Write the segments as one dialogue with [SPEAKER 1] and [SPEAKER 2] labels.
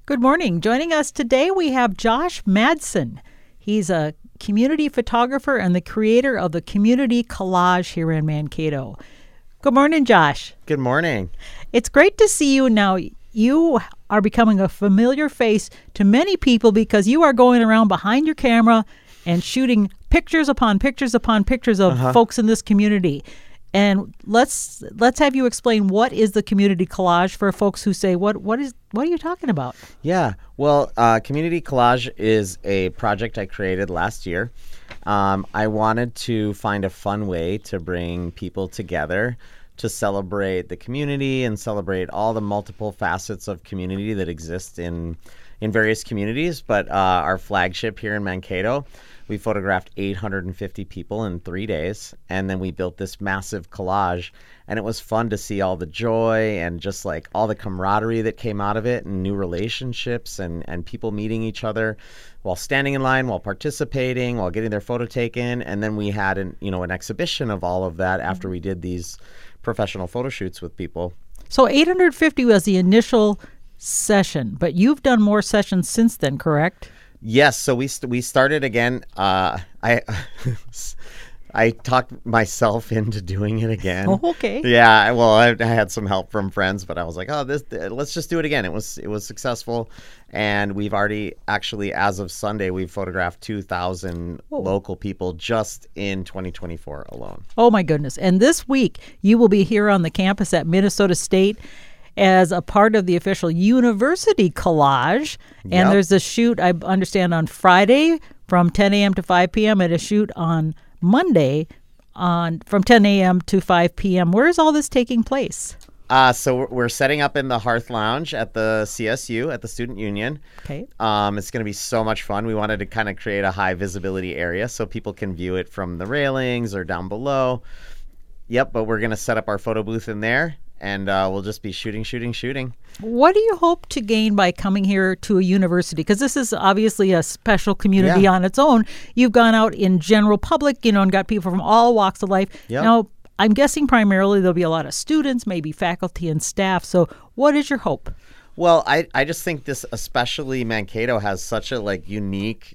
[SPEAKER 1] Good morning. Joining us today, we have Josh Madsen. He's a community photographer and the creator of the Community Collage here in Mankato. Good morning, Josh.
[SPEAKER 2] Good morning.
[SPEAKER 1] It's great to see you now. You are becoming a familiar face to many people because you are going around behind your camera and shooting pictures upon pictures upon pictures of folks in this community. And let's have you explain what is the Community Collage for folks who say, what are you talking about?
[SPEAKER 2] Yeah, well, Community Collage is a project I created last year. I wanted to find a fun way to bring people together to celebrate the community and celebrate all the multiple facets of community that exist in various communities. But our flagship here in Mankato, we photographed 850 people in 3 days, and then we built this massive collage, and it was fun to see all the joy and just like all the camaraderie that came out of it, and new relationships and people meeting each other while standing in line, while participating, while getting their photo taken. And then we had an exhibition of all of that after we did these professional photo shoots with people.
[SPEAKER 1] So 850 was the initial session, but you've done more sessions since then, correct?
[SPEAKER 2] Yes, so we started again. I talked myself into doing it again.
[SPEAKER 1] Oh, okay.
[SPEAKER 2] Yeah, well, I had some help from friends, but I was like, let's just do it again. It was successful, and we've already actually, as of Sunday, we've photographed 2,000 local people just in 2024 alone.
[SPEAKER 1] Oh my goodness! And this week you will be here on the campus at Minnesota State as a part of the official University Collage. And there's a shoot, I understand, on Friday from 10 a.m. to 5 p.m. and a shoot on Monday from 10 a.m. to 5 p.m. Where is all this taking place?
[SPEAKER 2] So we're setting up in the Hearth Lounge at the CSU, at the Student Union.
[SPEAKER 1] Okay.
[SPEAKER 2] It's going to be so much fun. We wanted to kind of create a high visibility area so people can view it from the railings or down below. Yep, but we're going to set up our photo booth in there, and we'll just be shooting.
[SPEAKER 1] What do you hope to gain by coming here to a university? Because this is obviously a special community on its own. You've gone out in general public, and got people from all walks of life.
[SPEAKER 2] Yep.
[SPEAKER 1] Now, I'm guessing primarily there'll be a lot of students, maybe faculty and staff. So what is your hope?
[SPEAKER 2] Well, I just think this, especially Mankato, has such a unique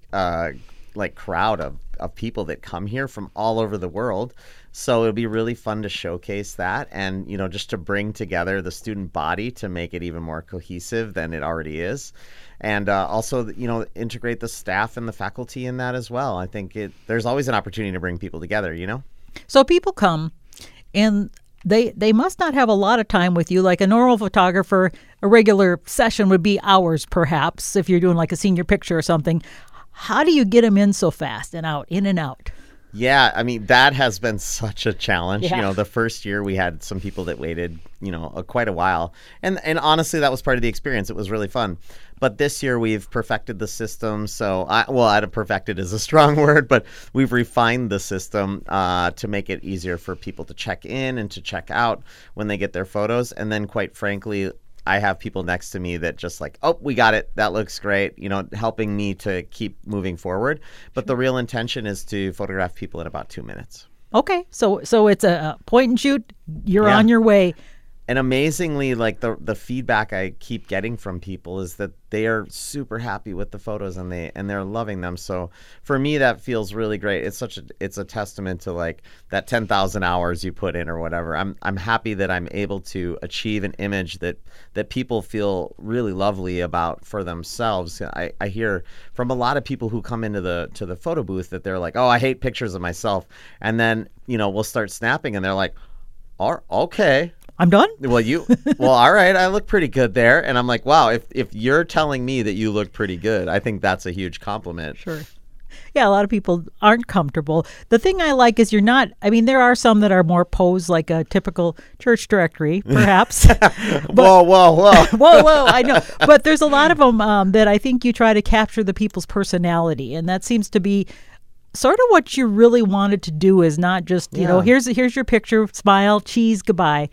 [SPEAKER 2] crowd of people that come here from all over the world. So it'll be really fun to showcase that and, just to bring together the student body to make it even more cohesive than it already is. And also, integrate the staff and the faculty in that as well. I think there's always an opportunity to bring people together,
[SPEAKER 1] So people come and they must not have a lot of time with you. Like a normal photographer, a regular session would be hours perhaps if you're doing like a senior picture or something. How do you get them in so fast and out, in and out?
[SPEAKER 2] Yeah, I mean, that has been such a challenge.
[SPEAKER 1] Yeah.
[SPEAKER 2] The first year we had some people that waited, quite a while. And honestly, that was part of the experience. It was really fun. But this year we've perfected the system. So, perfected is a strong word, but we've refined the system to make it easier for people to check in and to check out when they get their photos. And then, quite frankly, I have people next to me that just like, oh, we got it. That looks great. Helping me to keep moving forward. But the real intention is to photograph people in about 2 minutes.
[SPEAKER 1] Okay. So it's a point and shoot. You're on your way.
[SPEAKER 2] And amazingly, the feedback I keep getting from people is that they are super happy with the photos and they're loving them. So for me, that feels really great. It's a testament to that 10,000 hours you put in or whatever. I'm happy that I'm able to achieve an image that people feel really lovely about for themselves. I hear from a lot of people who come into the photo booth that they're like, oh, I hate pictures of myself. And then, we'll start snapping and they're like, oh, okay.
[SPEAKER 1] I'm done?
[SPEAKER 2] Well, all right, I look pretty good there. And I'm like, wow, if you're telling me that you look pretty good, I think that's a huge compliment.
[SPEAKER 1] Sure. Yeah, a lot of people aren't comfortable. The thing I like is there are some that are more posed like a typical church directory, perhaps.
[SPEAKER 2] Whoa.
[SPEAKER 1] Whoa, I know. But there's a lot of them that I think you try to capture the people's personality. And that seems to be sort of what you really wanted to do, is not just, here's your picture, smile, cheese, goodbye.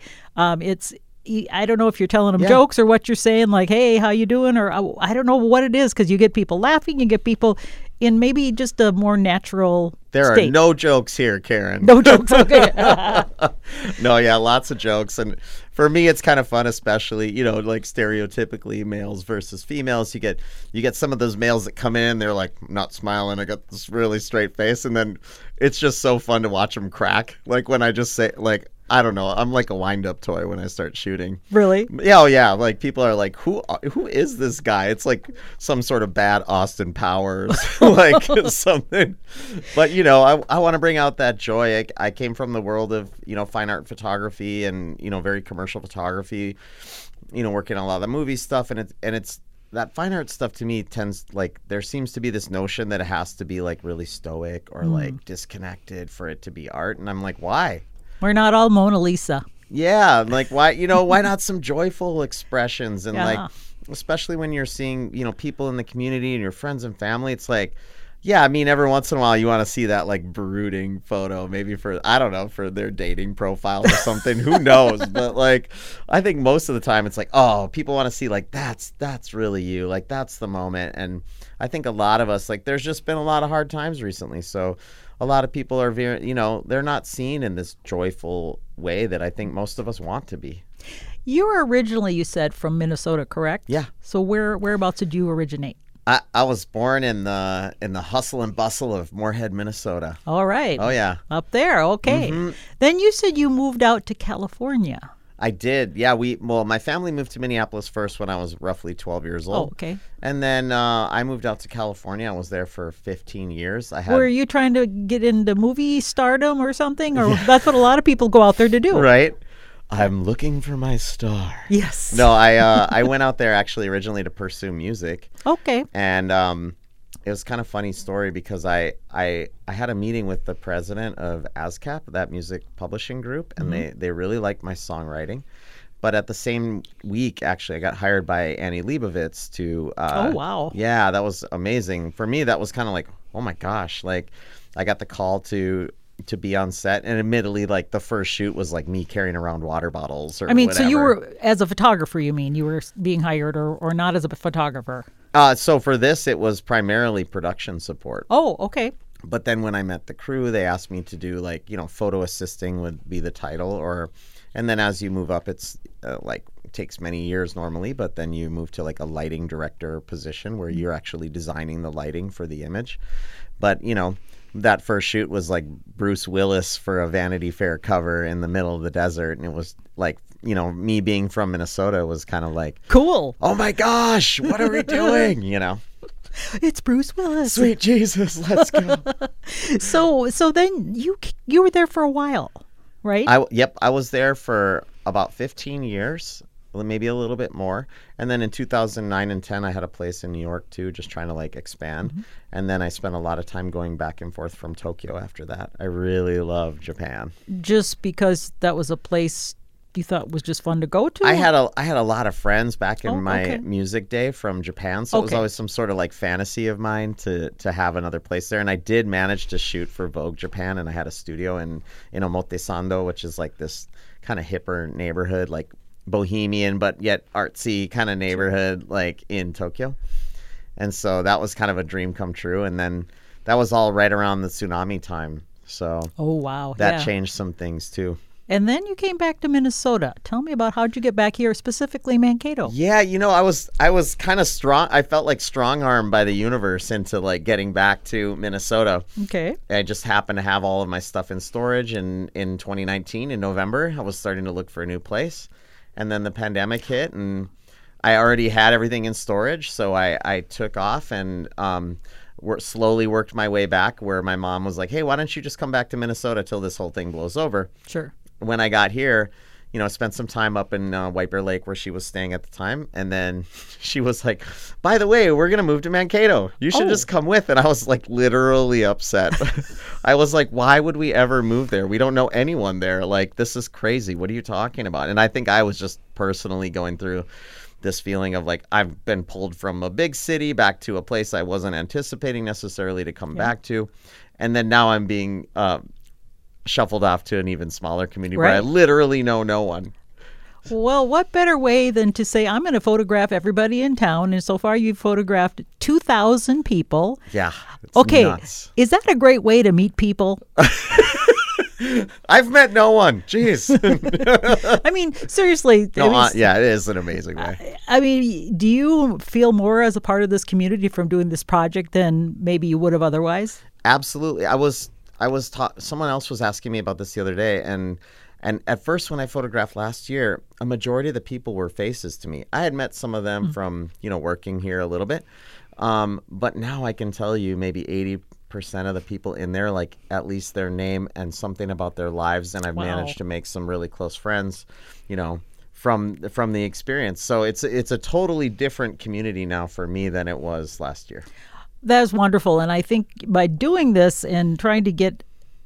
[SPEAKER 1] I don't know if you're telling them jokes or what you're saying, like, hey, how you doing? Or I don't know what it is, because you get people laughing, you get people in maybe just a more natural
[SPEAKER 2] There
[SPEAKER 1] state.
[SPEAKER 2] are no jokes here, Karen.
[SPEAKER 1] No jokes. Okay.
[SPEAKER 2] No, yeah, lots of jokes. And for me, it's kind of fun, especially, like stereotypically males versus females. You get some of those males that come in, they're like not smiling. I got this really straight face. And then it's just so fun to watch them crack. Like when I just say, like, I don't know, I'm like a wind-up toy when I start shooting.
[SPEAKER 1] Really?
[SPEAKER 2] Yeah, oh yeah. Like people are like, who is this guy? It's like some sort of bad Austin Powers, like something. But I want to bring out that joy. I came from the world of fine art photography and very commercial photography. Working on a lot of the movie stuff, and it's that fine art stuff to me tends like there seems to be this notion that it has to be like really stoic or like disconnected for it to be art, and I'm like, why?
[SPEAKER 1] We're not all Mona Lisa.
[SPEAKER 2] Yeah, like why why not some joyful expressions and
[SPEAKER 1] Yeah.
[SPEAKER 2] like especially when you're seeing people in the community and your friends and family. It's like, yeah, I mean every once in a while you want to see that like brooding photo, maybe for I don't know, for their dating profile or something. Who knows? But like I think most of the time it's like, oh, people want to see like that's really you, like that's the moment. And I think a lot of us, like there's just been a lot of hard times recently, so a lot of people are very, they're not seen in this joyful way that I think most of us want to be.
[SPEAKER 1] You were originally, you said, from Minnesota, correct?
[SPEAKER 2] Yeah.
[SPEAKER 1] So whereabouts did you originate?
[SPEAKER 2] I was born in the hustle and bustle of Moorhead, Minnesota.
[SPEAKER 1] All right.
[SPEAKER 2] Oh yeah.
[SPEAKER 1] Up there. Okay.
[SPEAKER 2] Mm-hmm.
[SPEAKER 1] Then you said you moved out to California.
[SPEAKER 2] I did. Yeah, my family moved to Minneapolis first when I was roughly 12 years old.
[SPEAKER 1] Oh, okay.
[SPEAKER 2] And then I moved out to California. I was there for 15 years.
[SPEAKER 1] Were you trying to get into movie stardom or something? Or that's what a lot of people go out there to do.
[SPEAKER 2] Right. I'm looking for my star.
[SPEAKER 1] Yes.
[SPEAKER 2] No, I went out there actually originally to pursue music.
[SPEAKER 1] Okay.
[SPEAKER 2] And it was kind of funny story because I had a meeting with the president of ASCAP, that music publishing group, and they really liked my songwriting. But at the same week, actually, I got hired by Annie Leibovitz to...
[SPEAKER 1] oh, wow.
[SPEAKER 2] Yeah, that was amazing. For me, that was kind of like, oh my gosh. Like, I got the call to be on set, and admittedly, like the first shoot was like me carrying around water bottles or whatever.
[SPEAKER 1] So you were, as a photographer, you mean, you were being hired or not as a photographer?
[SPEAKER 2] So for this, it was primarily production support.
[SPEAKER 1] Oh, okay.
[SPEAKER 2] But then when I met the crew, they asked me to do like, photo assisting would be the title, and then as you move up, it's like it takes many years normally, but then you move to like a lighting director position where you're actually designing the lighting for the image. But, that first shoot was like Bruce Willis for a Vanity Fair cover in the middle of the desert. And it was like, me being from Minnesota was kind of like,
[SPEAKER 1] cool.
[SPEAKER 2] Oh my gosh, what are we doing?
[SPEAKER 1] It's Bruce Willis.
[SPEAKER 2] Sweet Jesus, let's go.
[SPEAKER 1] So then you were there for a while, right?
[SPEAKER 2] I was there for about 15 years, maybe a little bit more. And then in 2009 and 10, I had a place in New York too, just trying to like expand. Mm-hmm. And then I spent a lot of time going back and forth from Tokyo after that. I really love Japan.
[SPEAKER 1] Just because that was a place you thought was just fun to go to?
[SPEAKER 2] I had a lot of friends back in my music day from Japan, so it was always some sort of like fantasy of mine to have another place there. And I did manage to shoot for Vogue Japan, and I had a studio in Omotesando, which is like this kind of hipper neighborhood, like bohemian but yet artsy kind of neighborhood like in Tokyo. And so that was kind of a dream come true. And then that was all right around the tsunami time, so that changed some things too.
[SPEAKER 1] And then you came back to Minnesota. Tell me about how'd you get back here, specifically Mankato?
[SPEAKER 2] Yeah, I was kind of strong. I felt like strong-armed by the universe into like getting back to Minnesota.
[SPEAKER 1] Okay.
[SPEAKER 2] I just happened to have all of my stuff in storage in 2019 in November. I was starting to look for a new place. And then the pandemic hit, and I already had everything in storage. So I took off and slowly worked my way back, where my mom was like, hey, why don't you just come back to Minnesota till this whole thing blows over?
[SPEAKER 1] Sure.
[SPEAKER 2] When I got here, I spent some time up in White Bear Lake where she was staying at the time. And then she was like, by the way, we're going to move to Mankato. You should just come with. And I was like literally upset. I was like, why would we ever move there? We don't know anyone there. Like, this is crazy. What are you talking about? And I think I was just personally going through this feeling of like, I've been pulled from a big city back to a place I wasn't anticipating necessarily to come back to. And then now I'm being shuffled off to an even smaller community where I literally know no one.
[SPEAKER 1] Well, what better way than to say, I'm going to photograph everybody in town? And so far, you've photographed 2,000 people.
[SPEAKER 2] Yeah. It's
[SPEAKER 1] Okay.
[SPEAKER 2] nuts.
[SPEAKER 1] Is that a great way to meet people?
[SPEAKER 2] I've met no one. Jeez.
[SPEAKER 1] I mean, seriously.
[SPEAKER 2] No, yeah, it is an amazing way.
[SPEAKER 1] I mean, do you feel more as a part of this community from doing this project than maybe you would have otherwise?
[SPEAKER 2] Absolutely. I was taught. Someone else was asking me about this the other day, and at first when I photographed last year, a majority of the people were faces to me. I had met some of them from working here a little bit, but now I can tell you maybe 80% of the people in there, like at least their name and something about their lives, and I've managed to make some really close friends, from the experience. So it's a totally different community now for me than it was last year.
[SPEAKER 1] That is wonderful. And I think by doing this and trying to get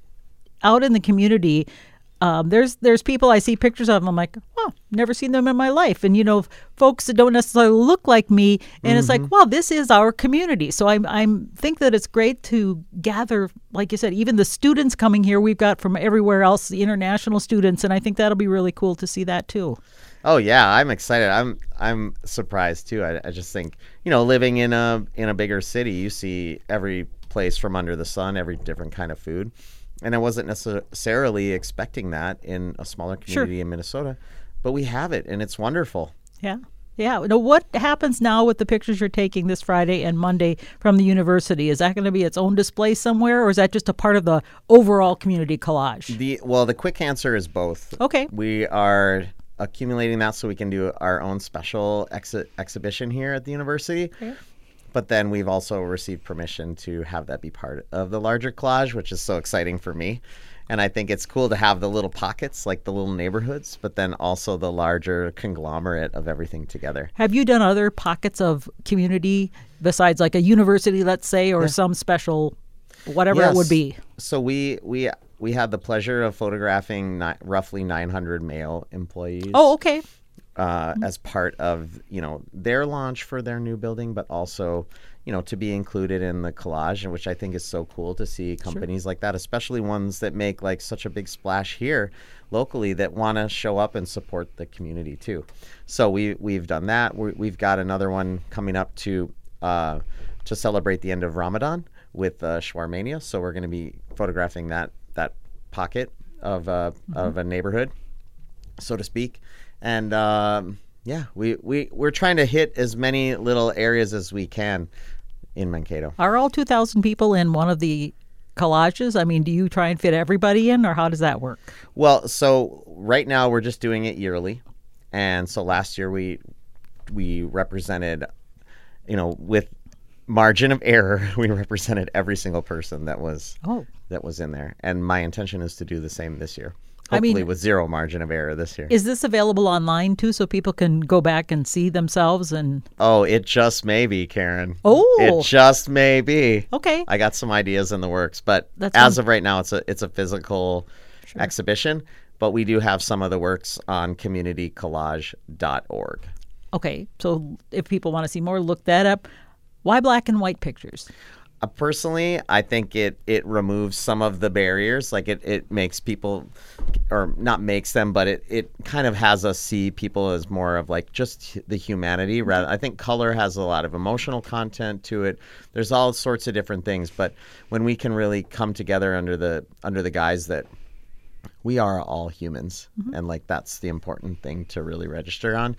[SPEAKER 1] out in the community, there's people I see pictures of, and I'm like, oh, never seen them in my life. And, folks that don't necessarily look like me. And it's like, wow, this is our community. So I think that it's great to gather, like you said, even the students coming here. We've got from everywhere else, the international students. And I think that'll be really cool to see that, too.
[SPEAKER 2] Oh yeah, I'm excited. I'm surprised too. I just think, living in a bigger city, you see every place from under the sun, every different kind of food, and I wasn't necessarily expecting that in a smaller community in Minnesota, but we have it, and it's wonderful.
[SPEAKER 1] Yeah. Yeah. Now, what happens now with the pictures you're taking this Friday and Monday from the university? Is that going to be its own display somewhere, or is that just a part of the overall community collage?
[SPEAKER 2] The quick answer is both.
[SPEAKER 1] Okay.
[SPEAKER 2] We are accumulating that so we can do our own special exhibition here at the university. Okay. But then we've also received permission to have that be part of the larger collage, which is so exciting for me. And I think it's cool to have the little pockets, like the little neighborhoods, but then also the larger conglomerate of everything together.
[SPEAKER 1] Have you done other pockets of community besides like a university, let's say, or some special whatever it would be? So
[SPEAKER 2] we had the pleasure of photographing roughly 900 male employees.
[SPEAKER 1] Oh, okay.
[SPEAKER 2] As part of, their launch for their new building, but also, to be included in the collage, which I think is so cool to see companies like that, especially ones that make like such a big splash here locally that want to show up and support the community too. So we've done that. We've got another one coming up to celebrate the end of Ramadan with Shawarmania. So we're going to be photographing that pocket of a neighborhood, so to speak. And we're trying to hit as many little areas as we can in Mankato.
[SPEAKER 1] Are all 2,000 people in one of the collages? I mean, do you try and fit everybody in, or how does that work?
[SPEAKER 2] Well, so right now we're just doing it yearly. And so last year we represented, with margin of error, we represented every single person that was in there. And my intention is to do the same this year. Hopefully with zero margin of error this year.
[SPEAKER 1] Is this available online too, so people can go back and see themselves?
[SPEAKER 2] Oh, it just may be, Karen.
[SPEAKER 1] Oh,
[SPEAKER 2] it just may be.
[SPEAKER 1] Okay.
[SPEAKER 2] I got some ideas in the works, but as of right now, it's a physical exhibition. But we do have some of the works on communitycollage.org.
[SPEAKER 1] Okay, so if people want to see more, look that up. Why black and white pictures?
[SPEAKER 2] Personally, I think it removes some of the barriers. Like it makes people, or not makes them, but it kind of has us see people as more of like just the humanity. Rather, I think color has a lot of emotional content to it. There's all sorts of different things, but when we can really come together under the guise that we are all humans, and like that's the important thing to really register on.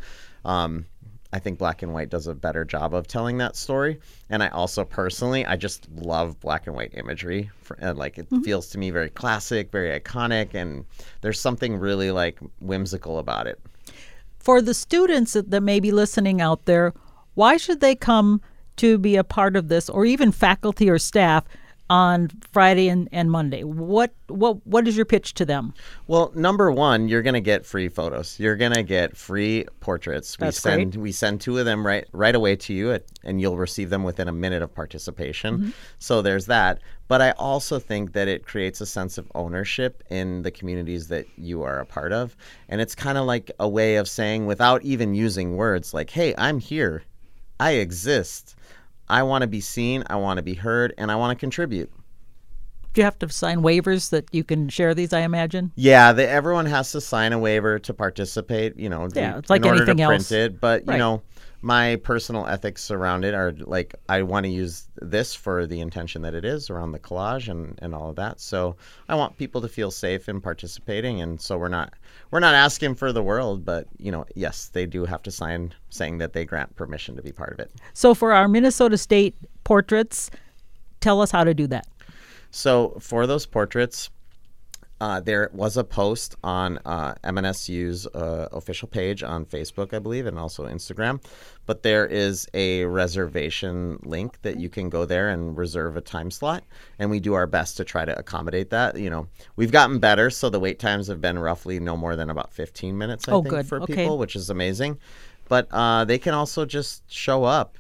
[SPEAKER 2] I think black and white does a better job of telling that story. And I also personally, I just love black and white imagery. It feels to me very classic, very iconic, and there's something really like whimsical about it.
[SPEAKER 1] For the students that may be listening out there, why should they come to be a part of this, or even faculty or staff, on Friday and Monday? What is your pitch to them? Well,
[SPEAKER 2] number one, you're going to get free photos. You're going to get free portraits.
[SPEAKER 1] That's
[SPEAKER 2] great. We send two of them right away to you, and you'll receive them within a minute of participation. So there's that. But I also think that it creates a sense of ownership in the communities that you are a part of. And it's kind of like a way of saying, without even using words, like, hey, I'm here. I exist. I want to be seen, I want to be heard, and I want to contribute.
[SPEAKER 1] Do you have to sign waivers that you can share these, I imagine?
[SPEAKER 2] Yeah, everyone has to sign a waiver to participate,
[SPEAKER 1] Yeah, it's like
[SPEAKER 2] in order
[SPEAKER 1] anything
[SPEAKER 2] to
[SPEAKER 1] else.
[SPEAKER 2] print it. But,
[SPEAKER 1] Right.
[SPEAKER 2] my personal ethics around it are like I want to use this for the intention that it is around the collage and all of that. So I want people to feel safe in participating, and so we're not asking for the world, but yes, they do have to sign saying that they grant permission to be part of it.
[SPEAKER 1] So for our Minnesota State portraits, tell us how to do that.
[SPEAKER 2] So for those portraits, there was a post on MNSU's official page on Facebook, I believe, and also Instagram. But there is a reservation link that you can go there and reserve a time slot. And we do our best to try to accommodate that. We've gotten better, so the wait times have been roughly no more than about 15 minutes, I think,
[SPEAKER 1] good.
[SPEAKER 2] for
[SPEAKER 1] Okay.
[SPEAKER 2] people, which is amazing. But they can also just show up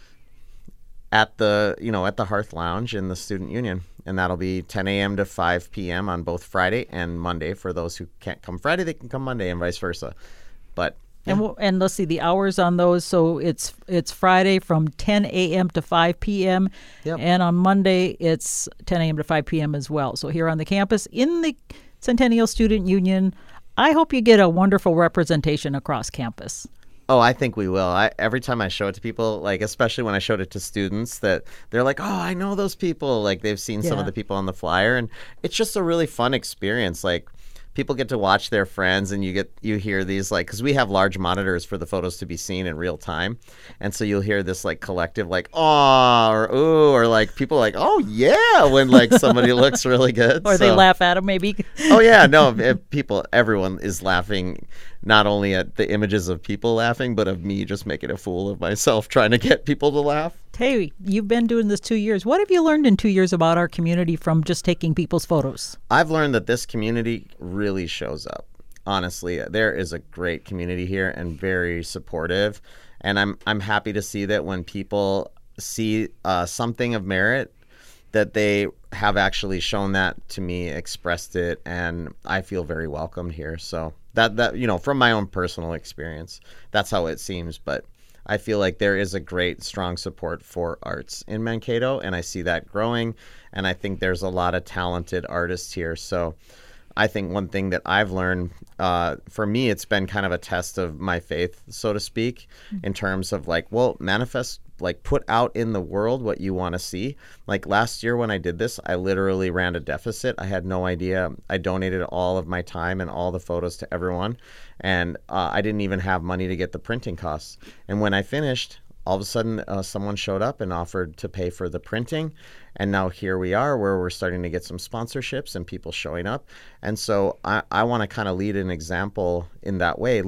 [SPEAKER 2] at the Hearth Lounge in the Student Union, and that'll be 10 a.m. to 5 p.m. on both Friday and Monday. For those who can't come Friday, they can come Monday, and vice versa. But
[SPEAKER 1] and let's see the hours on those. So it's Friday from 10 a.m. to 5 p.m.
[SPEAKER 2] Yep.
[SPEAKER 1] And on Monday it's 10 a.m. to 5 p.m. as well. So here on the campus in the Centennial Student Union, I hope you get a wonderful representation across campus.
[SPEAKER 2] Oh, I think we will. Every time I show it to people, like especially when I showed it to students, that they're like, "Oh, I know those people." Like they've seen some of the people on the flyer, and it's just a really fun experience. Like people get to watch their friends, and you hear these like, because we have large monitors for the photos to be seen in real time, and so you'll hear this like collective like "oh" or "ooh" or like people like "oh yeah" when like somebody looks really good,
[SPEAKER 1] Or they laugh at them maybe.
[SPEAKER 2] Oh yeah, no, everyone is laughing, not only at the images of people laughing, but of me just making a fool of myself trying to get people to laugh.
[SPEAKER 1] Hey, you've been doing this 2 years. What have you learned in 2 years about our community from just taking people's photos?
[SPEAKER 2] I've learned that this community really shows up. Honestly, there is a great community here and very supportive, and I'm happy to see that when people see something of merit, that they have actually shown that to me, expressed it, and I feel very welcomed here. So that from my own personal experience, that's how it seems. But I feel like there is a great, strong support for arts in Mankato, and I see that growing. And I think there's a lot of talented artists here. So I think one thing that I've learned, for me, it's been kind of a test of my faith, so to speak, in terms of like, well, manifest, like put out in the world what you want to see. Like last year when I did this, I literally ran a deficit. I had no idea. I donated all of my time and all the photos to everyone. And I didn't even have money to get the printing costs. And when I finished, all of a sudden someone showed up and offered to pay for the printing. And now here we are where we're starting to get some sponsorships and people showing up. And so I want to kind of lead by example in that way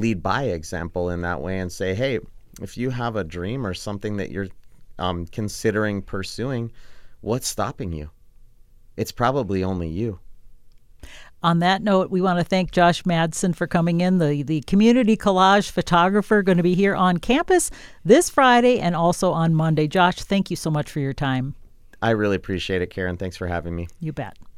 [SPEAKER 2] and say, hey, if you have a dream or something that you're considering pursuing, what's stopping you? It's probably only you.
[SPEAKER 1] On that note, we want to thank Josh Madsen for coming in, the community collage photographer, going to be here on campus this Friday and also on Monday. Josh, thank you so much for your time.
[SPEAKER 2] I really appreciate it, Karen. Thanks for having me.
[SPEAKER 1] You bet.